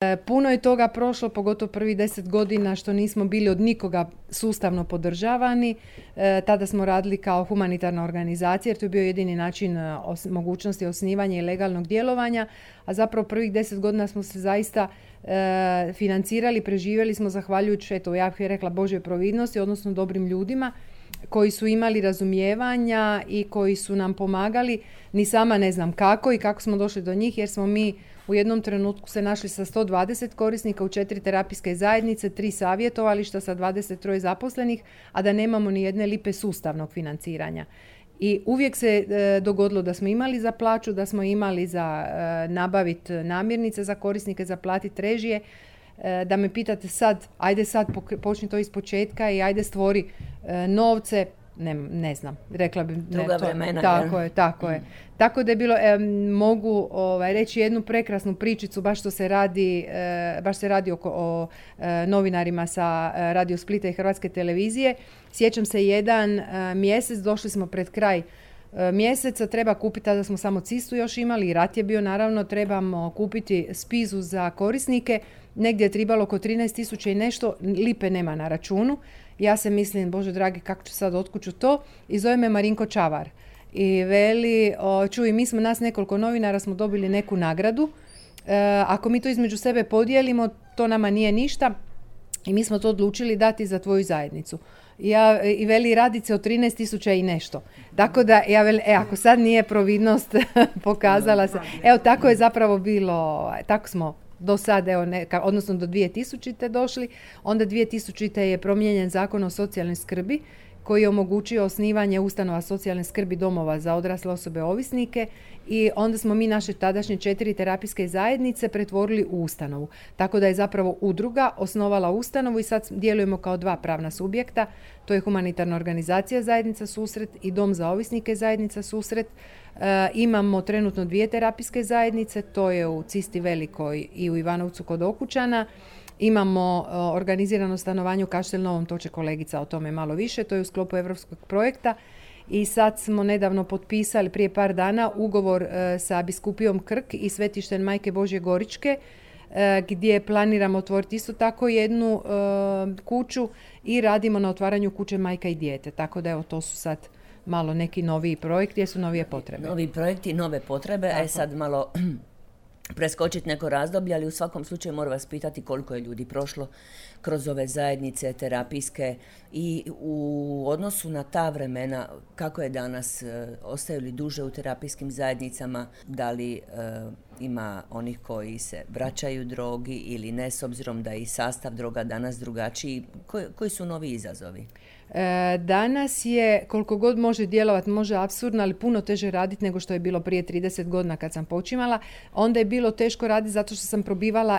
Puno je toga prošlo, pogotovo prvih 10 godina što nismo bili od nikoga sustavno podržavani. Tada smo radili kao humanitarna organizacija jer to je bio jedini način mogućnosti osnivanja i legalnog djelovanja, a zapravo prvih 10 godina smo se zaista financirali, preživjeli smo zahvaljujući, eto, ja bih rekla, Božjoj providnosti, odnosno dobrim ljudima koji su imali razumijevanja i koji su nam pomagali. Ni sama ne znam kako i kako smo došli do njih, jer smo mi u jednom trenutku se našli sa 120 korisnika u 4 terapijske zajednice, 3 savjetovališta sa 23 zaposlenih, a da nemamo ni jedne lipe sustavnog financiranja. I uvijek se dogodilo da smo imali za plaću, da smo imali za nabaviti namirnice za korisnike, za platiti režije. Da me pitate sad, ajde sad počni to iz početka i ajde stvori novce, ne znam, rekla bih. Druga vremena. Tako je. Tako da je bilo, mogu reći jednu prekrasnu pričicu, baš se radi o novinarima sa Radio Splita i Hrvatske televizije. Sjećam se jedan mjesec, došli smo pred kraj mjeseca, treba kupiti, tada smo samo cistu još imali i rat je bio, naravno, trebamo kupiti spizu za korisnike, negdje je trebalo oko 13.000 i nešto, lipe nema na računu. Ja se mislim, Bože dragi, kako ću sad otkuću to, i zove me Marinko Čavar i veli, čuj, mi smo, nas nekoliko novinara smo dobili neku nagradu, ako mi to između sebe podijelimo, to nama nije ništa i mi smo to odlučili dati za tvoju zajednicu. I veli, radi se o 13.000 i nešto. Tako da, ja veli, ako sad nije providnost pokazala se. Evo, tako je zapravo bilo, tako smo do sad, odnosno do 2000. došli. Onda 2000. je promijenjen Zakon o socijalnoj skrbi koji je omogućio osnivanje ustanova socijalne skrbi, domova za odrasle osobe ovisnike, i onda smo mi naše tadašnje 4 terapijske zajednice pretvorili u ustanovu. Tako da je zapravo udruga osnovala ustanovu i sad djelujemo kao 2 pravna subjekta. To je humanitarna organizacija Zajednica Susret i Dom za ovisnike Zajednica Susret. Imamo trenutno 2 terapijske zajednice, to je u Cisti Velikoj i u Ivanovcu kod Okučana. Imamo organizirano stanovanje u Kaštel Novom, to će kolegica o tome malo više, to je u sklopu europskog projekta. I sad smo nedavno potpisali prije par dana ugovor sa Biskupijom Krk i Svetištem Majke Božje Goričke, gdje planiramo otvoriti isto tako jednu kuću i radimo na otvaranju kuće Majka i dijete. Tako da evo, to su sad malo neki noviji projekti, jer su novije potrebe. Novi projekti, nove potrebe, sad malo preskočiti neko razdoblje, ali u svakom slučaju moram vas pitati koliko je ljudi prošlo kroz ove zajednice terapijske i u odnosu na ta vremena, kako je danas, ostaju li duže u terapijskim zajednicama, da li ima onih koji se vraćaju drogi ili ne, s obzirom da je i sastav droga danas drugačiji, koji su novi izazovi? Danas je, koliko god može djelovati, može apsurdno, ali puno teže raditi nego što je bilo prije 30 godina kad sam počimala. Onda je bilo teško raditi zato što sam probivala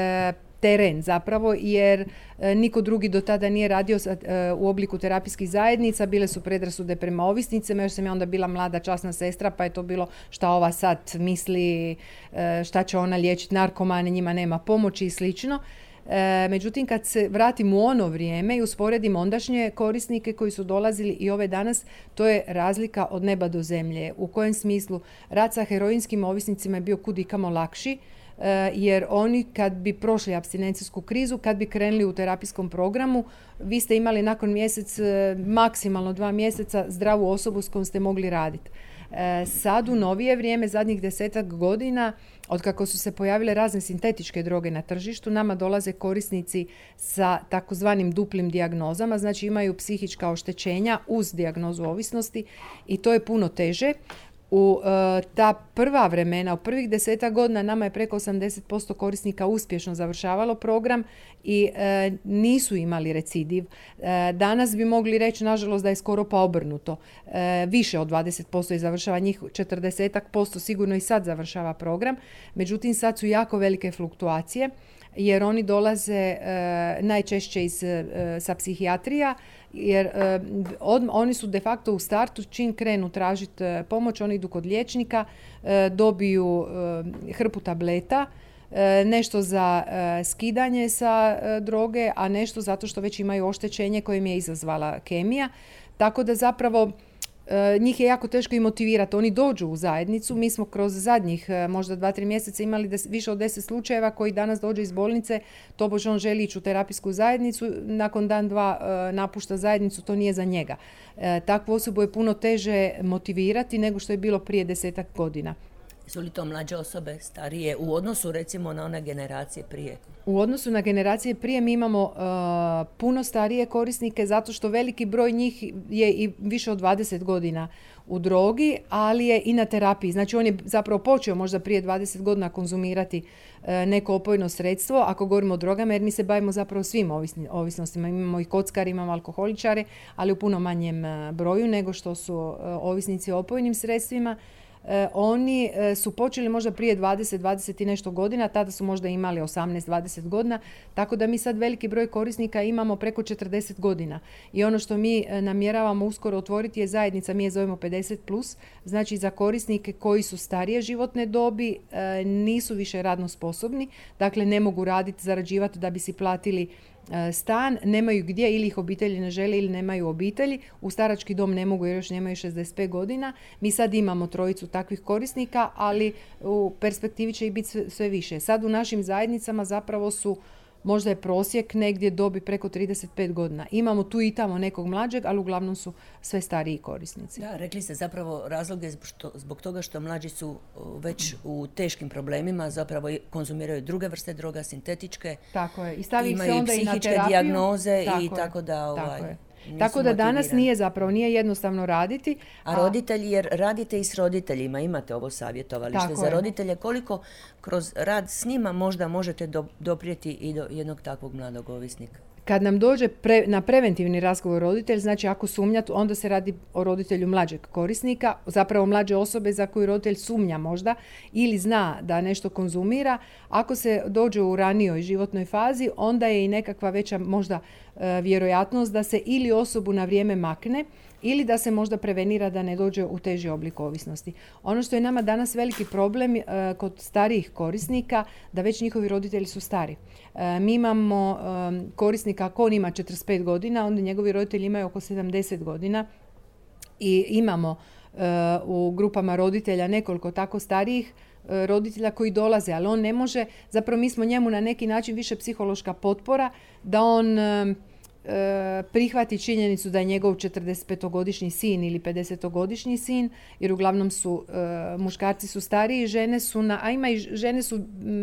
teren zapravo, jer niko drugi do tada nije radio u obliku terapijskih zajednica. Bile su predrasude prema ovisnicima, još sam ja onda bila mlada časna sestra, pa je to bilo šta ova sad misli, šta će ona liječiti narkomane, njima nema pomoći i slično. Međutim, kad se vratim u ono vrijeme i usporedim ondašnje korisnike koji su dolazili i ove danas, to je razlika od neba do zemlje. U kojem smislu? Rad sa heroinskim ovisnicima je bio kudikamo lakši, jer oni kad bi prošli apstinencijsku krizu, kad bi krenuli u terapijskom programu, vi ste imali nakon mjesec, maksimalno 2 mjeseca zdravu osobu s kojom ste mogli raditi. Sad u novije vrijeme, zadnjih 10 godina, od kako su se pojavile razne sintetičke droge na tržištu, nama dolaze korisnici sa takozvanim duplim dijagnozama, znači imaju psihička oštećenja uz dijagnozu ovisnosti i to je puno teže. U ta prva vremena, u prvih 10 godina, nama je preko 80% korisnika uspješno završavalo program i nisu imali recidiv. Danas bi mogli reći, nažalost, da je skoro pa obrnuto. Više od 20% i završava, njih 40% sigurno i sad završava program. Međutim, sad su jako velike fluktuacije, jer oni dolaze najčešće sa psihijatrija, jer oni su de facto u startu, čim krenu tražiti pomoć, oni idu kod liječnika, dobiju hrpu tableta, nešto za skidanje sa droge, a nešto zato što već imaju oštećenje koje im je izazvala kemija. Tako da zapravo njih je jako teško i motivirati. Oni dođu u zajednicu. Mi smo kroz zadnjih možda 2-3 mjeseca imali više od 10 slučajeva koji danas dođe iz bolnice, tobože on želi ići u terapijsku zajednicu, nakon dan, dva napušta zajednicu, to nije za njega. Takvu osobu je puno teže motivirati nego što je bilo prije 10 godina. Su li to mlađe osobe, starije, u odnosu recimo na one generacije prije? U odnosu na generacije prije mi imamo puno starije korisnike zato što veliki broj njih je i više od 20 godina u drogi, ali je i na terapiji. Znači on je zapravo počeo možda prije 20 godina konzumirati neko opojno sredstvo, ako govorimo o drogama, jer mi se bavimo zapravo svim ovisnostima. Imamo i kockare, imamo alkoholičare, ali u puno manjem broju nego što su ovisnici o opojnim sredstvima. Oni su počeli možda prije 20 i nešto godina, tada su možda imali 18-20 godina, tako da mi sad veliki broj korisnika imamo preko 40 godina. I ono što mi namjeravamo uskoro otvoriti je zajednica, mi je zovemo 50+, znači za korisnike koji su starije životne dobi, nisu više radno sposobni, dakle ne mogu raditi, zarađivati da bi si platili stan, nemaju gdje, ili ih obitelji ne žele ili nemaju obitelji, u starački dom ne mogu jer još nemaju 65 godina. Mi sad imamo 3 takvih korisnika, ali u perspektivi će ih biti sve više. Sad u našim zajednicama zapravo su, možda je prosjek negdje dobi preko 35 godina. Imamo tu i tamo nekog mlađeg, ali uglavnom su sve stariji korisnici. Da, rekli ste zapravo razloge zbog toga što mlađi su već u teškim problemima, zapravo konzumiraju druge vrste droga, sintetičke. Tako je. I stavi imaju se onda i na terapiju. Psihičke dijagnoze i tako da... Tako da danas nije jednostavno raditi. A roditelji, jer radite i s roditeljima, imate ovo savjetovalište za roditelje, koliko kroz rad s njima možda možete doprijeti i do jednog takvog mladog ovisnika? Kad nam dođe na preventivni razgovor roditelj, znači ako sumnja, onda se radi o roditelju mlađeg korisnika, zapravo mlađe osobe za koju roditelj sumnja možda ili zna da nešto konzumira. Ako se dođe u ranijoj životnoj fazi, onda je i nekakva veća možda vjerojatnost da se ili osobu na vrijeme makne ili da se možda prevenira da ne dođe u teži oblik ovisnosti. Ono što je nama danas veliki problem kod starijih korisnika, da već njihovi roditelji su stari. Mi imamo korisnika, ako on ima 45 godina, onda njegovi roditelji imaju oko 70 godina i imamo u grupama roditelja nekoliko tako starijih roditelja koji dolaze, ali on ne može, zapravo mi smo njemu na neki način više psihološka potpora da on prihvati činjenicu da je njegov 45-godišnji sin ili 50-godišnji sin, jer uglavnom su muškarci su stariji, žene su žene su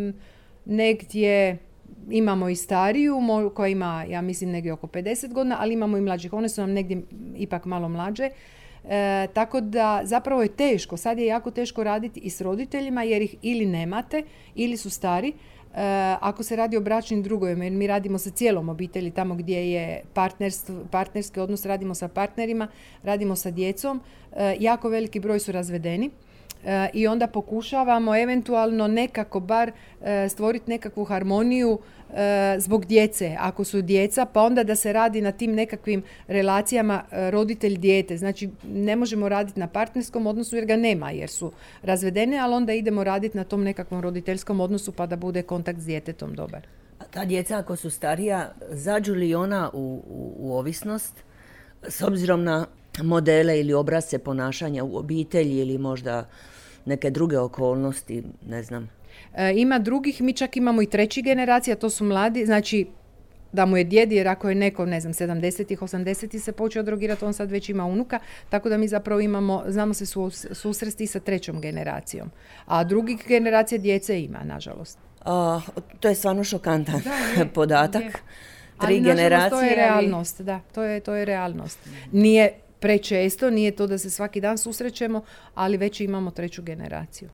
negdje, imamo i stariju koja ima, ja mislim, negdje oko 50 godina, ali imamo i mlađih, one su nam negdje ipak malo mlađe. Tako da zapravo je teško, sad je jako teško raditi i s roditeljima jer ih ili nemate ili su stari. Ako se radi o bračnim drugovima, jer mi radimo sa cijelom obitelji, tamo gdje je partnerski odnos, radimo sa partnerima, radimo sa djecom, jako veliki broj su razvedeni. I onda pokušavamo eventualno nekako bar stvoriti nekakvu harmoniju zbog djece, ako su djeca, pa onda da se radi na tim nekakvim relacijama roditelj-dijete. Znači ne možemo raditi na partnerskom odnosu jer ga nema, jer su razvedene, ali onda idemo raditi na tom nekakvom roditeljskom odnosu pa da bude kontakt s djetetom dobar. A ta djeca ako su starija, zađu li ona u ovisnost s obzirom na modele ili obrasce ponašanja u obitelji ili možda neke druge okolnosti, ne znam? Ima drugih, mi čak imamo i 3. generacija, to su mladi, znači da mu je djed, jer ako je neko, ne znam, 70-ih, 80-ih se počeo drogirati, on sad već ima unuka, tako da mi zapravo znamo se susresti sa 3. generacijom. A drugih generacija djece ima, nažalost. To je stvarno šokantan podatak. Je. 3 generacije. To je realnost, da, to je realnost. Nije prečesto, nije to da se svaki dan susrećemo, ali već imamo 3. generaciju.